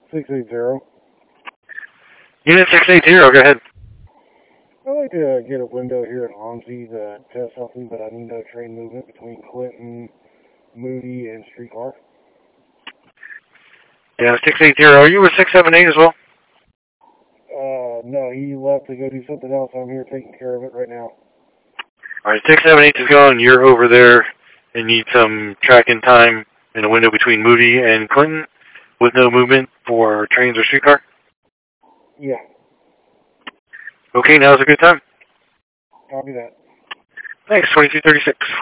680. Unit 680, go ahead. I'd like to get a window here at Homsey to test something, but I need no train movement between Clinton, Moody, and Streetcar. Yeah, 680. Are you with 678 as well? No, he left to go do something else. I'm here taking care of it right now. Alright, 678 is gone. You're over there and need some tracking time in a window between Moody and Clinton with no movement for trains or streetcar? Yeah, Okay, now's a good time. copy that. Thanks, 2236.